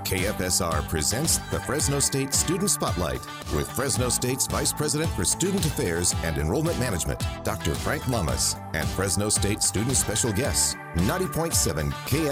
KFSR presents the Fresno State Student Spotlight with Fresno State's Vice President for Student Affairs and Enrollment Management, Dr. Frank Lamas, and Fresno State student special guests, 90.7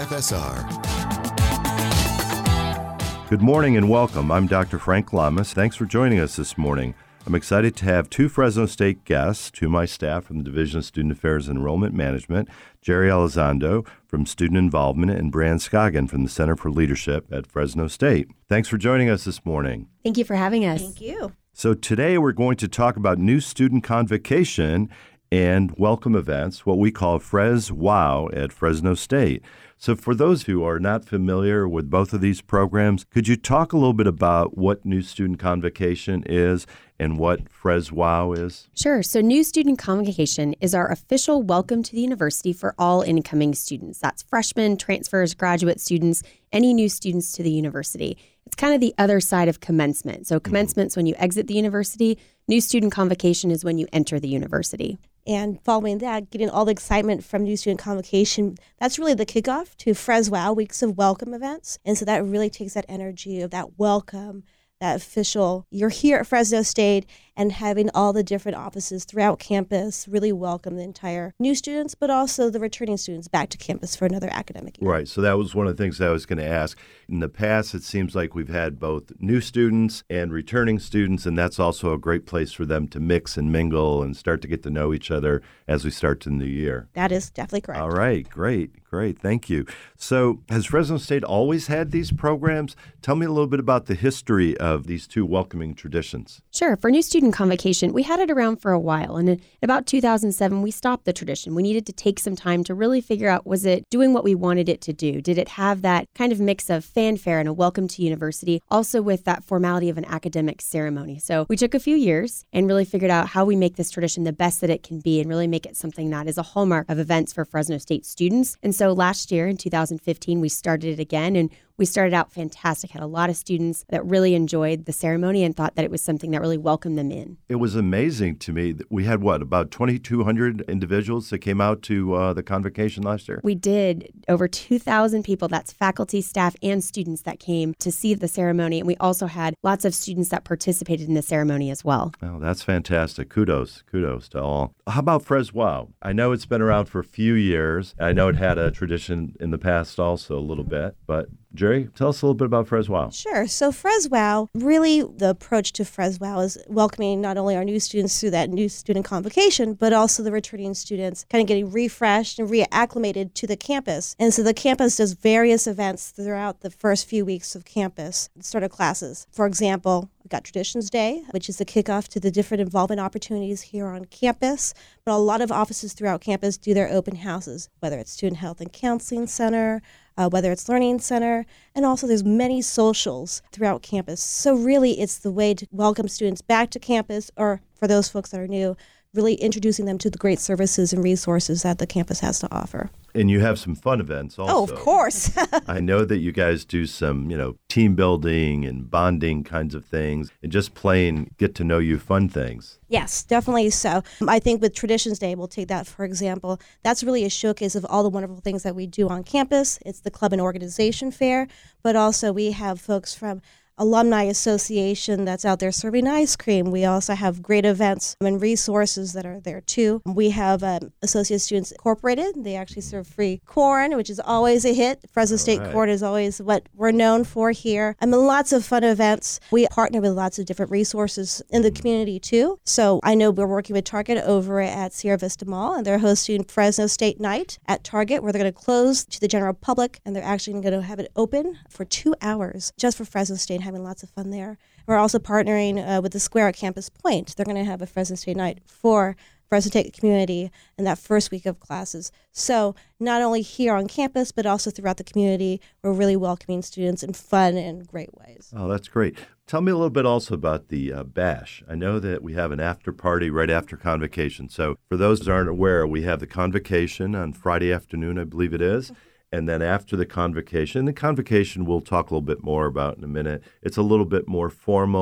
KFSR. Good morning and welcome. I'm Dr. Frank Lamas. Thanks for joining us this morning. I'm excited to have two Fresno State guests to my staff from the Division of Student Affairs and Enrollment Management, Jerry Elizondo from Student Involvement and Bran Scoggin from the Center for Leadership at Fresno State. Thanks for joining us this morning. Thank you for having us. Thank you. So today we're going to talk about new student convocation and welcome events, what we call Fres Wow at Fresno State. So for those who are not familiar with both of these programs, could you talk a little bit about what New Student Convocation is and what Fres Wow is? Sure. So New Student Convocation is our official welcome to the university for all incoming students. That's freshmen, transfers, graduate students, any new students to the university. It's kind of the other side of commencement. So commencement's when you exit the university. New Student Convocation is when you enter the university. And following that, getting all the excitement from New Student Convocation, that's really the kickoff to Fres Wow, weeks of welcome events. And so that really takes that energy of that welcome, that official, you're here at Fresno State, and having all the different offices throughout campus really welcome the entire new students, but also the returning students back to campus for another academic year. Right. So that was one of the things I was going to ask. In the past, it seems like we've had both new students and returning students, and that's also a great place for them to mix and mingle and start to get to know each other as we start the new year. That is definitely correct. All right. Great. Thank you. So has Fresno State always had these programs? Tell me a little bit about the history of these two welcoming traditions. Sure. For New Student Convocation, we had it around for a while. And in about 2007, we stopped the tradition. We needed to take some time to really figure out, was it doing what we wanted it to do? Did it have that kind of mix of fanfare and a welcome to university, also with that formality of an academic ceremony? So we took a few years and really figured out how we make this tradition the best that it can be and really make it something that is a hallmark of events for Fresno State students. And so last year in 2015, we started it again, and we started out fantastic. Had a lot of students that really enjoyed the ceremony and thought that it was something that really welcomed them in. It was amazing to me that we had, about 2,200 individuals that came out to the convocation last year? We did. Over 2,000 people. That's faculty, staff, and students that came to see the ceremony. And we also had lots of students that participated in the ceremony as well. Oh, that's fantastic. Kudos to all. How about Fres Wow? I know it's been around for a few years. I know it had a tradition in the past also a little bit, but Jerry, tell us a little bit about Fres Wow. Sure. So Fres Wow, really the approach to Fres Wow is welcoming not only our new students through that new student convocation, but also the returning students kind of getting refreshed and reacclimated to the campus. And so the campus does various events throughout the first few weeks of campus, start of classes. For example, we've got Traditions Day, which is the kickoff to the different involvement opportunities here on campus. But a lot of offices throughout campus do their open houses, whether it's Student Health and Counseling Center, whether it's Learning Center, and also there's many socials throughout campus. So really it's the way to welcome students back to campus, or for those folks that are new, really introducing them to the great services and resources that the campus has to offer. And you have some fun events also. Oh, of course. I know that you guys do some, team building and bonding kinds of things and just plain get to know you fun things. Yes, definitely so. I think with Traditions Day, we'll take that for example. That's really a showcase of all the wonderful things that we do on campus. It's the club and organization fair, but also we have folks from Alumni Association that's out there serving ice cream. We also have great events and resources that are there too. We have Associate Students Incorporated. They actually serve free corn, which is always a hit. Fresno State corn is always what we're known for here. Lots of fun events. We partner with lots of different resources in the community too. So I know we're working with Target over at Sierra Vista Mall, and they're hosting Fresno State Night at Target, where they're going to close to the general public, and they're actually going to have it open for 2 hours just for Fresno State, having lots of fun there. We're also partnering with the Square at Campus Point. They're going to have a Fresno State night for Fresno State community in that first week of classes. So not only here on campus, but also throughout the community, we're really welcoming students in fun and great ways. Oh, that's great. Tell me a little bit also about the bash. I know that we have an after party right after convocation. So for those who aren't aware, we have the convocation on Friday afternoon, I believe it is. And then after the convocation we'll talk a little bit more about in a minute. It's a little bit more formal,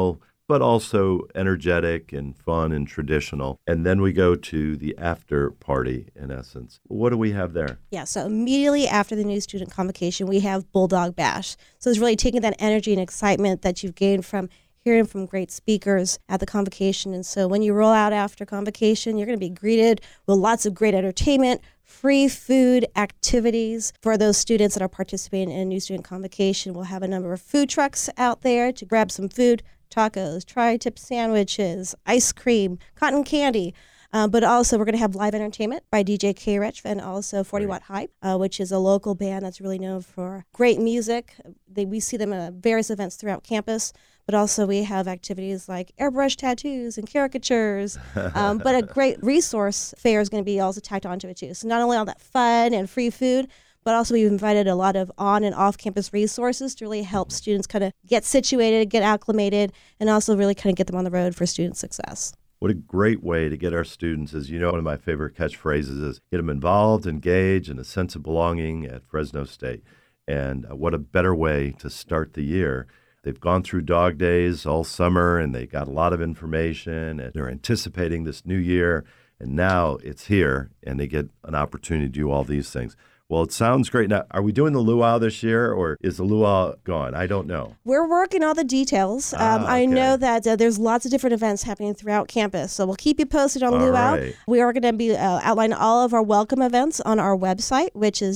but also energetic and fun and traditional. And then we go to the after party, in essence. What do we have there? Yeah, so immediately after the new student convocation, we have Bulldog Bash. So it's really taking that energy and excitement that you've gained from hearing from great speakers at the convocation. And so when you roll out after convocation, you're going to be greeted with lots of great entertainment, free food, activities for those students that are participating in new student convocation. We'll have a number of food trucks out there to grab some food, tacos, tri-tip sandwiches, ice cream, cotton candy. But also we're going to have live entertainment by DJ K-Rich and also 40 Watt Hype, which is a local band that's really known for great music. We see them at various events throughout campus. But also we have activities like airbrush tattoos and caricatures. But a great resource fair is going to be also tacked onto it too. So not only all that fun and free food, but also we've invited a lot of on and off campus resources to really help students kind of get situated, get acclimated, and also really kind of get them on the road for student success. What a great way to get our students. As you know, one of my favorite catchphrases is get them involved, engaged, and a sense of belonging at Fresno State. And what a better way to start the year. They've gone through dog days all summer, and they got a lot of information, and they're anticipating this new year, and now it's here, and they get an opportunity to do all these things. Well, it sounds great. Now, are we doing the luau this year, or is the luau gone? I don't know. We're working on the details. I know that there's lots of different events happening throughout campus, so we'll keep you posted on the luau. Right. We are going to be outlining all of our welcome events on our website, which is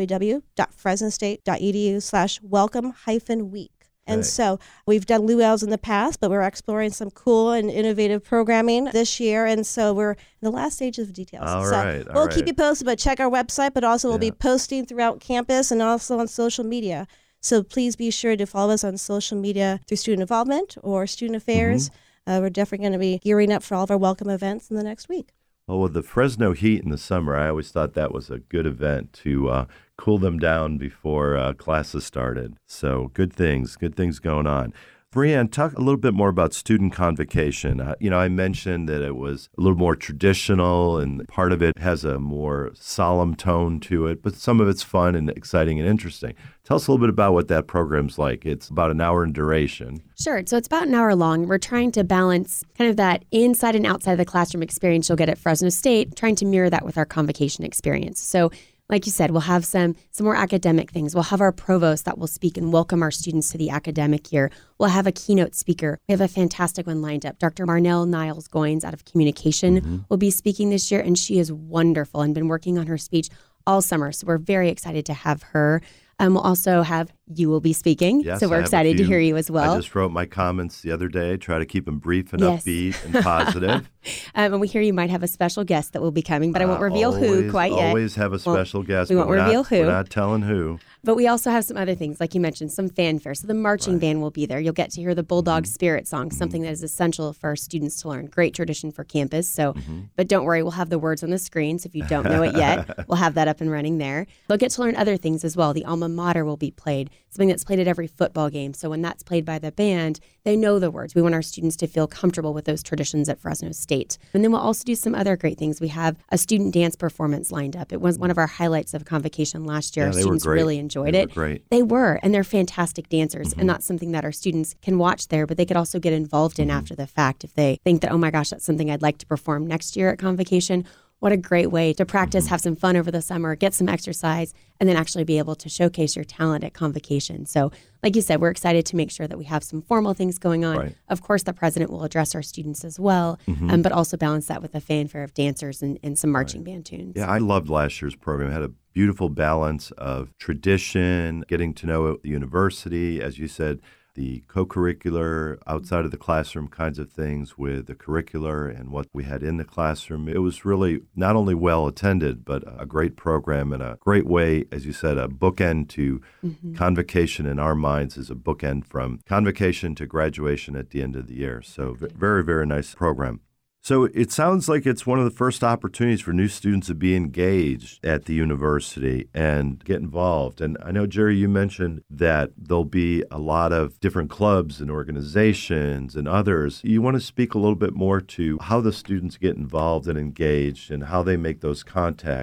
www.fresnostate.edu/welcome-week. And so we've done luau's in the past, but we're exploring some cool and innovative programming this year. And so we're in the last stages of details. We'll keep you posted, but check our website, but also we'll be posting throughout campus and also on social media. So please be sure to follow us on social media through Student Involvement or Student Affairs. We're definitely going to be gearing up for all of our welcome events in the next week. Well, with the Fresno heat in the summer, I always thought that was a good event to cool them down before classes started. So good things going on. Brianne, talk a little bit more about student convocation. I mentioned that it was a little more traditional and part of it has a more solemn tone to it, but some of it's fun and exciting and interesting. Tell us a little bit about what that program's like. It's about an hour in duration. Sure. So it's about an hour long. We're trying to balance kind of that inside and outside of the classroom experience you'll get at Fresno State, trying to mirror that with our convocation experience. So like you said, we'll have some more academic things. We'll have our provost that will speak and welcome our students to the academic year. We'll have a keynote speaker. We have a fantastic one lined up. Dr. Marnell Niles-Goins out of communication will be speaking this year, and she is wonderful and been working on her speech all summer. So we're very excited to have her. We'll also have you will be speaking, so we're excited to hear you as well. I just wrote my comments the other day, try to keep them brief and upbeat and positive. And we hear you might have a special guest that will be coming, but I won't reveal who quite yet. Always have a special guest. We won't reveal who. We're not telling who. But we also have some other things, like you mentioned, some fanfare. So the marching band will be there. You'll get to hear the Bulldog Spirit song, something that is essential for our students to learn. Great tradition for campus. So, but don't worry, we'll have the words on the screen. So if you don't know it yet, we'll have that up and running there. They'll get to learn other things as well. The alma mater will be played, something that's played at every football game. So when that's played by the band, they know the words. We want our students to feel comfortable with those traditions at Fresno State. And then we'll also do some other great things. We have a student dance performance lined up. It was one of our highlights of convocation last year. Yeah, our students really enjoyed it. They were, and they're fantastic dancers. And that's something that our students can watch there, but they could also get involved in after the fact. If they think that, oh my gosh, that's something I'd like to perform next year at convocation, what a great way to practice, have some fun over the summer, get some exercise, and then actually be able to showcase your talent at convocation. So like you said, we're excited to make sure that we have some formal things going on. Right. Of course, the president will address our students as well, but also balance that with a fanfare of dancers and some marching band tunes. Yeah, I loved last year's program. It had a beautiful balance of tradition, getting to know the university, as you said, the co-curricular, outside of the classroom kinds of things with the curricular and what we had in the classroom. It was really not only well attended, but a great program and a great way, as you said, a bookend to convocation in our minds is a bookend from convocation to graduation at the end of the year. So very, very nice program. So it sounds like it's one of the first opportunities for new students to be engaged at the university and get involved. And I know, Jerry, you mentioned that there'll be a lot of different clubs and organizations and others. You want to speak a little bit more to how the students get involved and engaged and how they make those contacts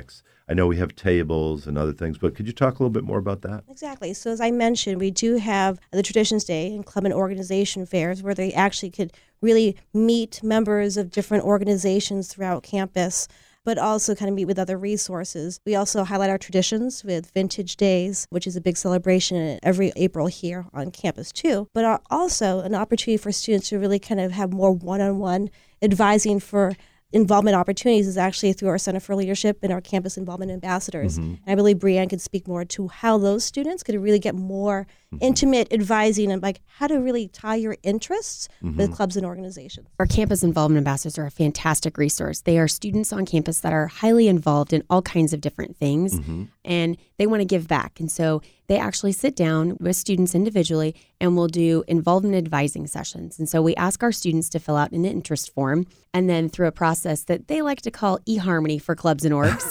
I know we have tables and other things, but could you talk a little bit more about that? Exactly. So as I mentioned, we do have the Traditions Day and club and organization fairs where they actually could really meet members of different organizations throughout campus, but also kind of meet with other resources. We also highlight our traditions with Vintage Days, which is a big celebration every April here on campus too, but are also an opportunity for students to really kind of have more one-on-one advising for involvement opportunities is actually through our Center for Leadership and our Campus Involvement Ambassadors. And I believe Brianne could speak more to how those students could really get more intimate advising and like how to really tie your interests with clubs and organizations. Our Campus Involvement Ambassadors are a fantastic resource. They are students on campus that are highly involved in all kinds of different things, and they want to give back. And so they actually sit down with students individually and we'll do involvement advising sessions. And so we ask our students to fill out an interest form, and then through a process that they like to call eHarmony for clubs and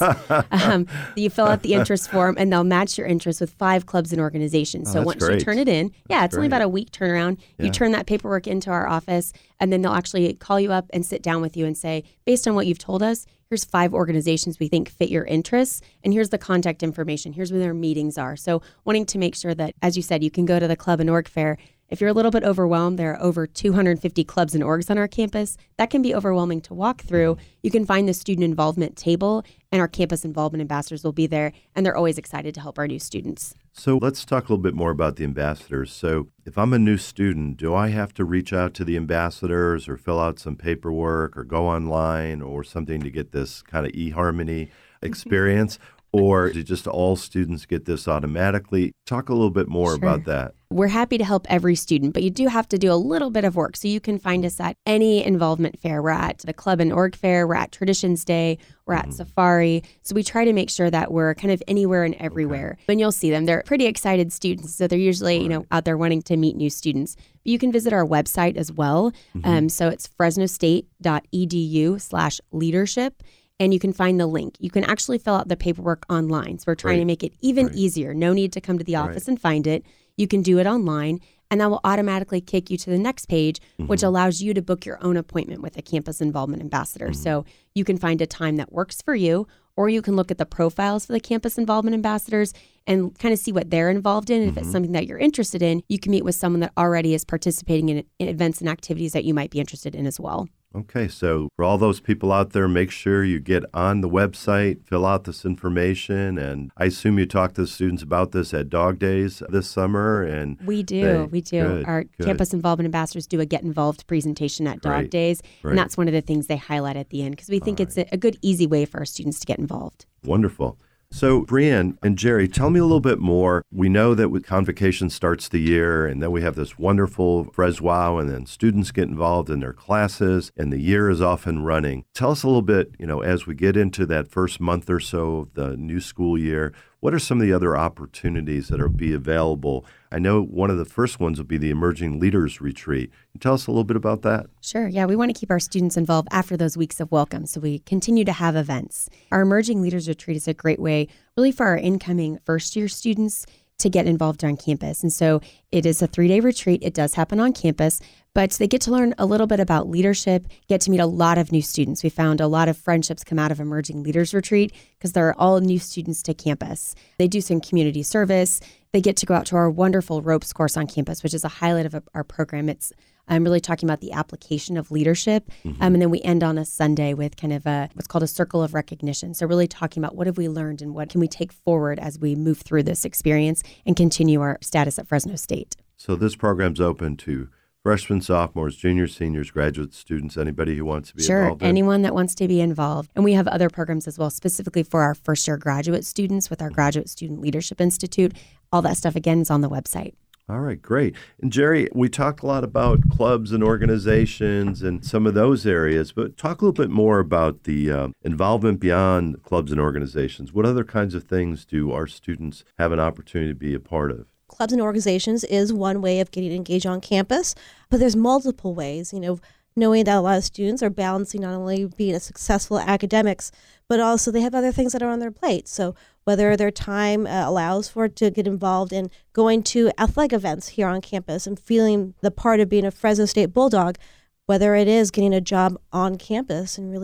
orgs, you fill out the interest form and they'll match your interest with 5 clubs and organizations. So once you turn it in, it's only about a week turnaround. You turn that paperwork into our office, and then they'll actually call you up and sit down with you and say, based on what you've told us, here's 5 organizations we think fit your interests, and here's the contact information. Here's where their meetings are. So wanting to make sure that, as you said, you can go to the Club and Org Fair. If you're a little bit overwhelmed, there are over 250 clubs and orgs on our campus. That can be overwhelming to walk through. You can find the student involvement table, and our campus involvement ambassadors will be there, and they're always excited to help our new students. So let's talk a little bit more about the ambassadors. So if I'm a new student, do I have to reach out to the ambassadors or fill out some paperwork or go online or something to get this kind of eHarmony experience? Or do just all students get this automatically? Talk a little bit more about that. We're happy to help every student, but you do have to do a little bit of work. So you can find us at any involvement fair. We're at the Club and Org Fair. We're at Traditions Day. We're at Safari. So we try to make sure that we're kind of anywhere and everywhere. And you'll see them. They're pretty excited students. So they're usually, out there wanting to meet new students. But you can visit our website as well. So it's fresnostate.edu/leadership. And you can find the link. You can actually fill out the paperwork online. So we're trying to make it even easier. No need to come to the office and find it. You can do it online, and that will automatically kick you to the next page, which allows you to book your own appointment with a campus involvement ambassador. So you can find a time that works for you, or you can look at the profiles for the campus involvement ambassadors and kind of see what they're involved in. And if it's something that you're interested in, you can meet with someone that already is participating in events and activities that you might be interested in as well. Okay, so for all those people out there, make sure you get on the website, fill out this information, and I assume you talk to the students about this at Dog Days this summer. And we do. Our campus involvement ambassadors do a Get Involved presentation at Dog Days, and that's one of the things they highlight at the end because we think it's a good, easy way for our students to get involved. Wonderful. So, Brianne and Jerry, tell me a little bit more. We know that with Convocation starts the year, and then we have this wonderful FresWow, and then students get involved in their classes, and the year is off and running. Tell us a little bit, as we get into that first month or so of the new school year, what are some of the other opportunities that will be available? I know one of the first ones will be the Emerging Leaders Retreat. Can you tell us a little bit about that? Sure. Yeah, we want to keep our students involved after those weeks of welcome, so we continue to have events. Our Emerging Leaders Retreat is a great way really for our incoming first-year students to get involved on campus. And so it is a 3-day retreat. It does happen on campus, but they get to learn a little bit about leadership, get to meet a lot of new students. We found a lot of friendships come out of Emerging Leaders Retreat because they're all new students to campus. They do some community service. They get to go out to our wonderful ropes course on campus, which is a highlight of our program. I'm really talking about the application of leadership. And then we end on a Sunday with kind of what's called a circle of recognition. So really talking about what have we learned and what can we take forward as we move through this experience and continue our status at Fresno State. So this program's open to freshmen, sophomores, juniors, seniors, graduate students, anybody who wants to be involved in? Sure, anyone that wants to be involved. And we have other programs as well, specifically for our first-year graduate students with our Graduate Student Leadership Institute. All that stuff, again, is on the website. All right, great. And Jerry, we talked a lot about clubs and organizations and some of those areas, but talk a little bit more about the involvement beyond clubs and organizations. What other kinds of things do our students have an opportunity to be a part of? Clubs and organizations is one way of getting engaged on campus, but there's multiple ways, knowing that a lot of students are balancing not only being a successful academics, but also they have other things that are on their plate. So whether their time allows for it to get involved in going to athletic events here on campus and feeling the part of being a Fresno State Bulldog, whether it is getting a job on campus and really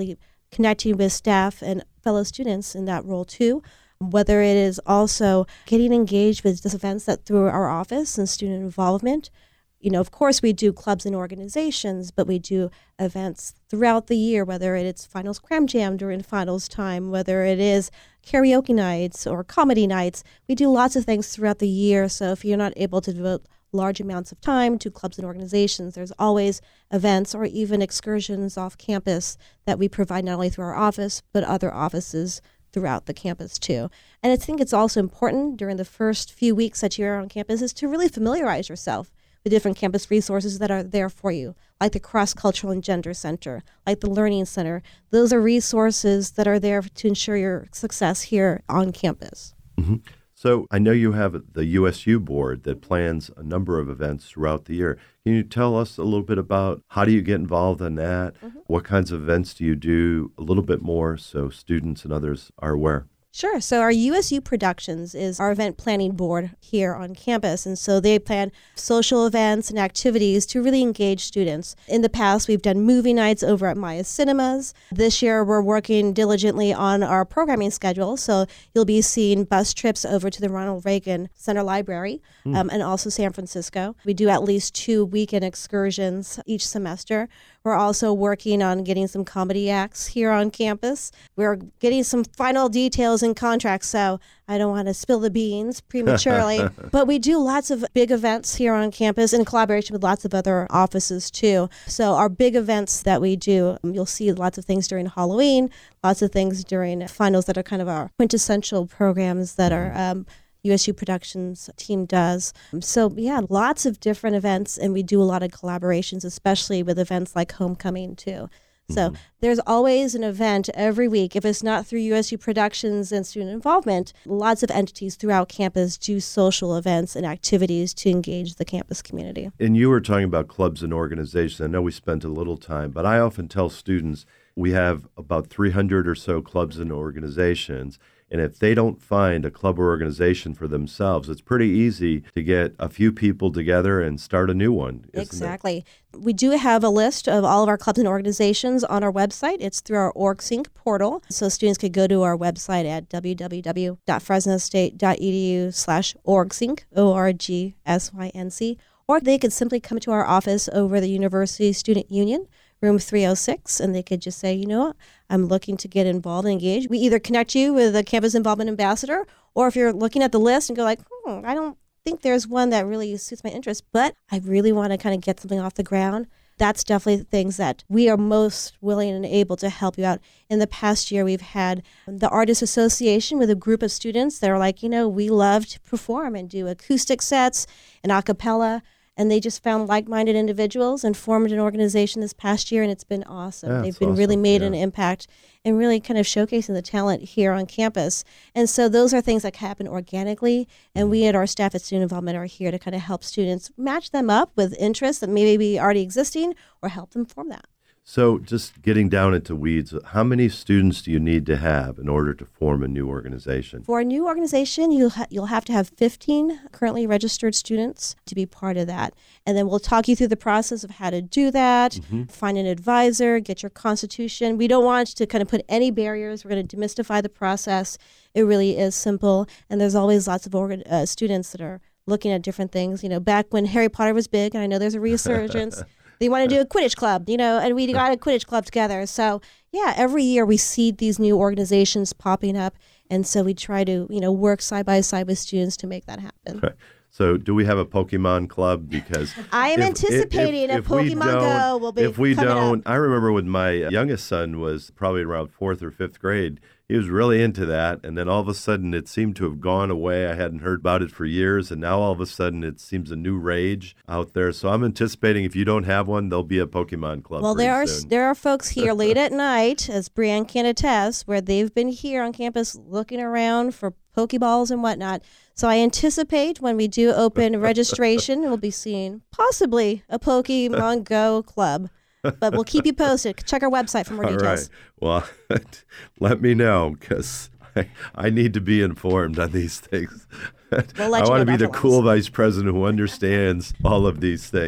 connecting with staff and fellow students in that role too. Whether it is also getting engaged with these events that through our office and student involvement. Of course, we do clubs and organizations, but we do events throughout the year, whether it's Finals Cram Jam during finals time, whether it is karaoke nights or comedy nights. We do lots of things throughout the year. So if you're not able to devote large amounts of time to clubs and organizations, there's always events or even excursions off campus that we provide not only through our office, but other offices throughout the campus too. And I think it's also important during the first few weeks that you're on campus is to really familiarize yourself with different campus resources that are there for you, like the Cross-Cultural and Gender Center, like the Learning Center. Those are resources that are there to ensure your success here on campus. Mm-hmm. So I know you have the USU board that plans a number of events throughout the year. Can you tell us a little bit about how do you get involved in that? Mm-hmm. What kinds of events do you do? A little bit more so students and others are aware. Sure. So our USU Productions is our event planning board here on campus. And so they plan social events and activities to really engage students. In the past, we've done movie nights over at Maya Cinemas. This year, we're working diligently on our programming schedule. So you'll be seeing bus trips over to the Ronald Reagan Center Library and also San Francisco. We do at least 2 weekend excursions each semester. We're also working on getting some comedy acts here on campus. We're getting some final details and contracts, so I don't want to spill the beans prematurely. But we do lots of big events here on campus in collaboration with lots of other offices too. So our big events that we do, you'll see lots of things during Halloween, lots of things during finals that are kind of our quintessential programs that are USU Productions team does. So yeah, lots of different events, and we do a lot of collaborations, especially with events like Homecoming too. So there's always an event every week. If it's not through USU Productions and student involvement, lots of entities throughout campus do social events and activities to engage the campus community. And you were talking about clubs and organizations. I know we spent a little time, but I often tell students we have about 300 or so clubs and organizations. And if they don't find a club or organization for themselves, it's pretty easy to get a few people together and start a new one. Exactly. We do have a list of all of our clubs and organizations on our website. It's through our OrgSync portal. So students could go to our website at www.fresnostate.edu/orgsync, ORGSYNC, or they could simply come to our office over the University Student Union, room 306, and they could just say, you know what, I'm looking to get involved and engaged. We either connect you with a campus involvement ambassador, or if you're looking at the list and go like, I don't think there's one that really suits my interest, but I really want to kind of get something off the ground. That's definitely things that we are most willing and able to help you out. In the past year, we've had the Artists Association with a group of students that are like, we love to perform and do acoustic sets and a cappella. And they just found like-minded individuals and formed an organization this past year, and it's been awesome. Yeah, They've been really made an impact and really kind of showcasing the talent here on campus. And so those are things that happen organically, and we at our staff at Student Involvement are here to kind of help students match them up with interests that maybe be already existing or help them form that. So just getting down into weeds, how many students do you need to have in order to form a new organization? For a new organization, you'll have to have 15 currently registered students to be part of that. And then we'll talk you through the process of how to do that, find an advisor, get your constitution. We don't want to kind of put any barriers. We're going to demystify the process. It really is simple. And there's always lots of students that are looking at different things. Back when Harry Potter was big, and I know there's a resurgence, they want to do a Quidditch club, and we got a Quidditch club together. So, yeah, every year we see these new organizations popping up, and so we try to, work side by side with students to make that happen. Okay. So do we have a Pokemon club? Because I am anticipating a Pokemon Go will be If we coming don't, up. I remember when my youngest son was probably around 4th or 5th grade, he was really into that. And then all of a sudden it seemed to have gone away. I hadn't heard about it for years. And now all of a sudden it seems a new rage out there. So I'm anticipating if you don't have one, there'll be a Pokemon club. Well, soon. there are folks here late at night, as Brianne can attest, where they've been here on campus looking around for Pokeballs and whatnot. So I anticipate when we do open registration, we'll be seeing possibly a Pokemon Go club. But we'll keep you posted. Check our website for more details. All right. Well, let me know because I need to be informed on these things. We'll let I you want to know, be the Dr. cool Lance. vice president who understands all of these things.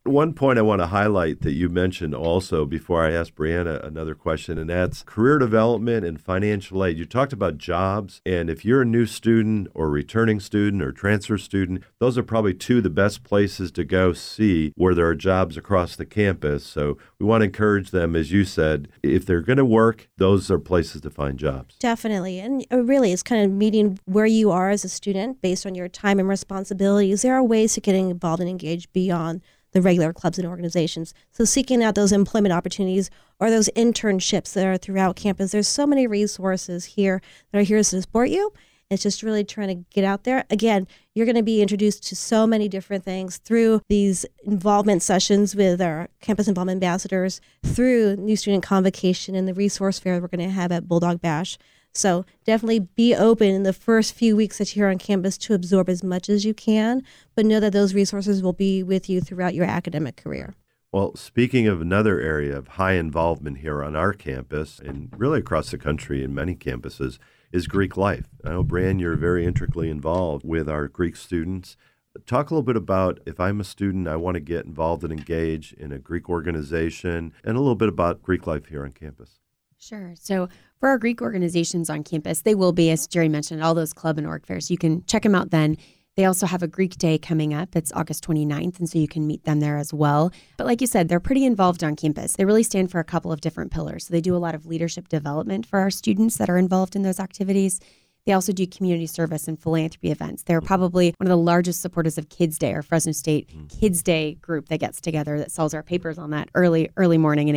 One point I want to highlight that you mentioned also before I ask Brianna another question, and that's career development and financial aid. You talked about jobs, and if you're a new student or returning student or transfer student, those are probably two of the best places to go see where there are jobs across the campus. So we want to encourage them, as you said, if they're going to work, those are places to find jobs. Definitely. And really, it's kind of meeting where you are as a student based on your time and responsibilities. There are ways to get involved and engaged beyond the regular clubs and organizations. So seeking out those employment opportunities or those internships that are throughout campus. There's so many resources here that are here to support you. It's just really trying to get out there. Again, you're going to be introduced to so many different things through these involvement sessions with our campus involvement ambassadors, through New Student Convocation and the resource fair we're going to have at Bulldog Bash. So definitely be open in the first few weeks that you're on campus to absorb as much as you can, but know that those resources will be with you throughout your academic career. Well, speaking of another area of high involvement here on our campus and really across the country in many campuses is Greek life. I know, Brian, you're very intricately involved with our Greek students. Talk a little bit about, if I'm a student, I want to get involved and engage in a Greek organization, and a little bit about Greek life here on campus. Sure. So for our Greek organizations on campus, they will be, as Jerry mentioned, all those club and org fairs. You can check them out then. They also have a Greek Day coming up. It's August 29th, and so you can meet them there as well. But like you said, they're pretty involved on campus. They really stand for a couple of different pillars. So they do a lot of leadership development for our students that are involved in those activities. They also do community service and philanthropy events. They're probably one of the largest supporters of Kids Day, our Fresno State Kids Day group that gets together that sells our papers on that early morning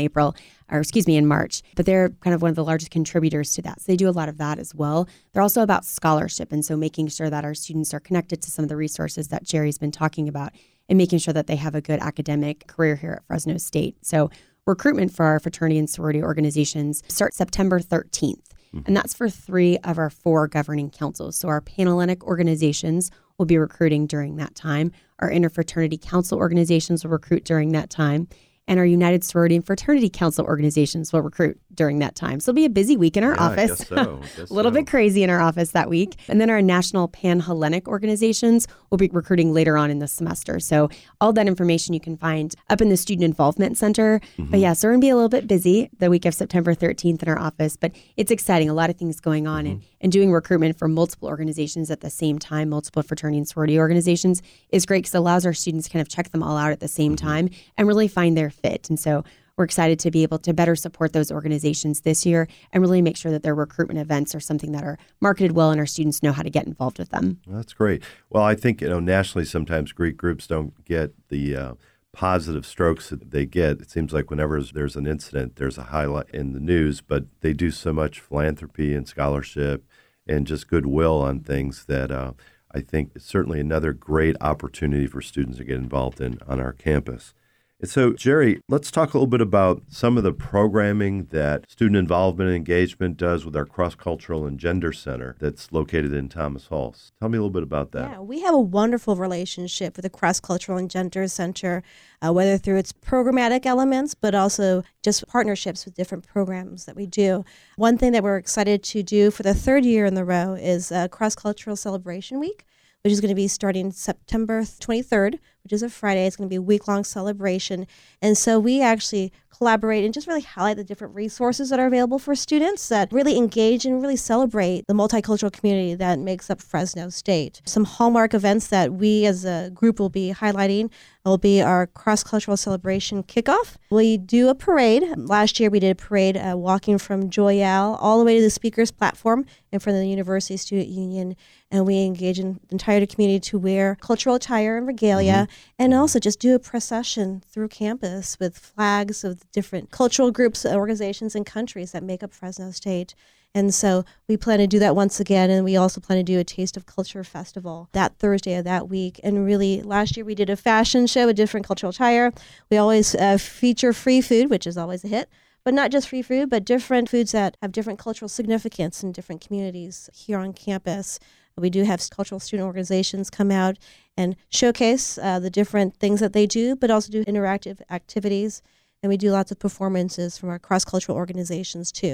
in March. But they're kind of one of the largest contributors to that. So they do a lot of that as well. They're also about scholarship, and so making sure that our students are connected to some of the resources that Jerry's been talking about and making sure that they have a good academic career here at Fresno State. So recruitment for our fraternity and sorority organizations starts September 13th. And that's for 3 of our 4 governing councils. So our Panhellenic organizations will be recruiting during that time. Our Interfraternity Council organizations will recruit during that time. And our United Sorority and Fraternity Council organizations will recruit during that time. So it'll be a busy week in our office. I guess a little bit crazy in our office that week. And then our National Panhellenic organizations will be recruiting later on in the semester. So all that information you can find up in the Student Involvement Center. But yeah, so we're going to be a little bit busy the week of September 13th in our office. But it's exciting. A lot of things going on. And doing recruitment for multiple organizations at the same time, multiple fraternity and sorority organizations, is great because it allows our students to kind of check them all out at the same time and really find their fit. And so we're excited to be able to better support those organizations this year and really make sure that their recruitment events are something that are marketed well and our students know how to get involved with them. Well, that's great. Well, I think, nationally sometimes Greek groups don't get the positive strokes that they get. It seems like whenever there's an incident, there's a highlight in the news, but they do so much philanthropy and scholarship and just goodwill on things that I think is certainly another great opportunity for students to get involved in on our campus. And so, Jerry, let's talk a little bit about some of the programming that Student Involvement and Engagement does with our Cross-Cultural and Gender Center that's located in Thomas Hall. Tell me a little bit about that. Yeah, we have a wonderful relationship with the Cross-Cultural and Gender Center, whether through its programmatic elements, but also just partnerships with different programs that we do. One thing that we're excited to do for the 3rd year in a row is Cross-Cultural Celebration Week, which is going to be starting September 23rd, which is a Friday. It's going to be a week-long celebration. And so we actually collaborate and just really highlight the different resources that are available for students that really engage and really celebrate the multicultural community that makes up Fresno State. Some hallmark events that we as a group will be highlighting will be our cross-cultural celebration kickoff. We do a parade. Last year we did a parade walking from Joyale all the way to the speaker's platform in front of the University Student Union, and we engage in the entire community to wear cultural attire and regalia, and also just do a procession through campus with flags of the different cultural groups, organizations, and countries that make up Fresno State. And so we plan to do that once again, and we also plan to do a Taste of Culture Festival that Thursday of that week. And really, last year we did a fashion show with different cultural attire. We always feature free food, which is always a hit. But not just free food, but different foods that have different cultural significance in different communities here on campus. We do have cultural student organizations come out and showcase the different things that they do, but also do interactive activities. And we do lots of performances from our cross-cultural organizations too.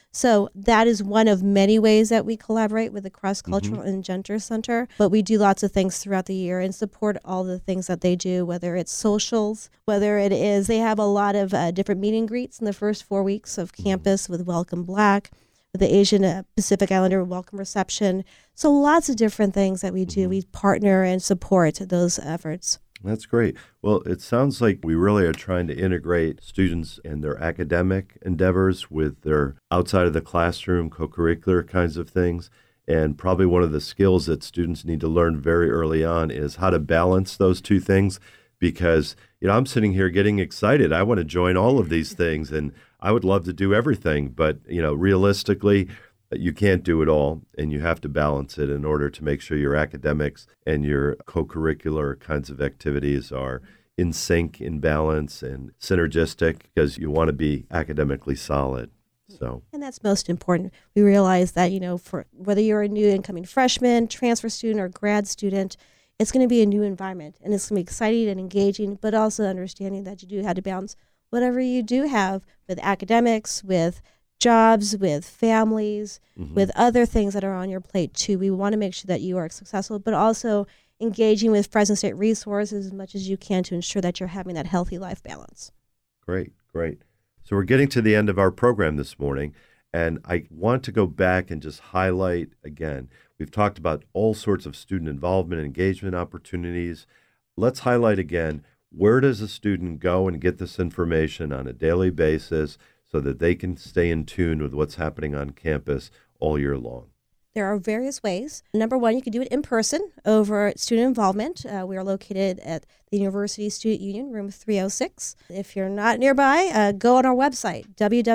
So that is one of many ways that we collaborate with the Cross Cultural and Gender Center. But we do lots of things throughout the year and support all the things that they do, whether it's socials, whether it is, they have a lot of different meet and greets in the first 4 weeks of campus with Welcome Black, with the Asian Pacific Islander Welcome Reception. So lots of different things that we do. We partner and support those efforts. That's great. Well, it sounds like we really are trying to integrate students and their academic endeavors with their outside of the classroom, co-curricular kinds of things. And probably one of the skills that students need to learn very early on is how to balance those two things. Because, I'm sitting here getting excited. I want to join all of these things, and I would love to do everything. But, realistically, you can't do it all, and you have to balance it in order to make sure your academics and your co-curricular kinds of activities are in sync, in balance, and synergistic, because you want to be academically solid. And that's most important. We realize that, for whether you're a new incoming freshman, transfer student, or grad student, it's going to be a new environment, and it's going to be exciting and engaging, but also understanding that you do have to balance whatever you do have with academics, with jobs, with families, with other things that are on your plate too. We want to make sure that you are successful, but also engaging with Fresno State resources as much as you can to ensure that you're having that healthy life balance. Great. So we're getting to the end of our program this morning, and I want to go back and just highlight again, we've talked about all sorts of student involvement and engagement opportunities. Let's highlight again, where does a student go and get this information on a daily basis so that they can stay in tune with what's happening on campus all year long? There are various ways. Number one, you can do it in person over student involvement. We are located at the University Student Union, room 306. If you're not nearby, go on our website,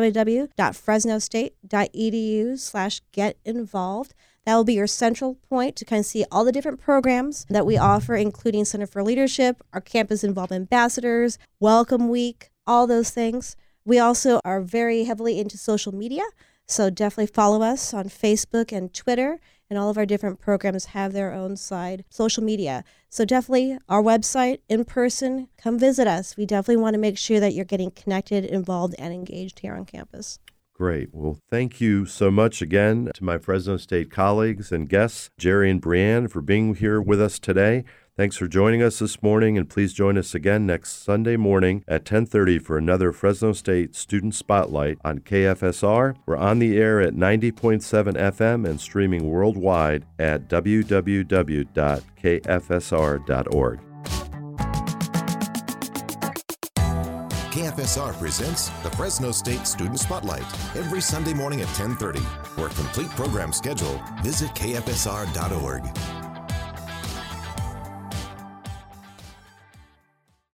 www.fresnostate.edu/getinvolved. That will be your central point to kind of see all the different programs that we offer, including Center for Leadership, our Campus Involved Ambassadors, Welcome Week, all those things. We also are very heavily into social media, so definitely follow us on Facebook and Twitter, and all of our different programs have their own side social media. So definitely our website, in person, come visit us. We definitely want to make sure that you're getting connected, involved, and engaged here on campus. Great. Well, thank you so much again to my Fresno State colleagues and guests, Jerry and Brianne, for being here with us today. Thanks for joining us this morning, and please join us again next Sunday morning at 10:30 for another Fresno State Student Spotlight on KFSR. We're on the air at 90.7 FM and streaming worldwide at www.kfsr.org. KFSR presents the Fresno State Student Spotlight every Sunday morning at 10:30. For a complete program schedule, visit kfsr.org.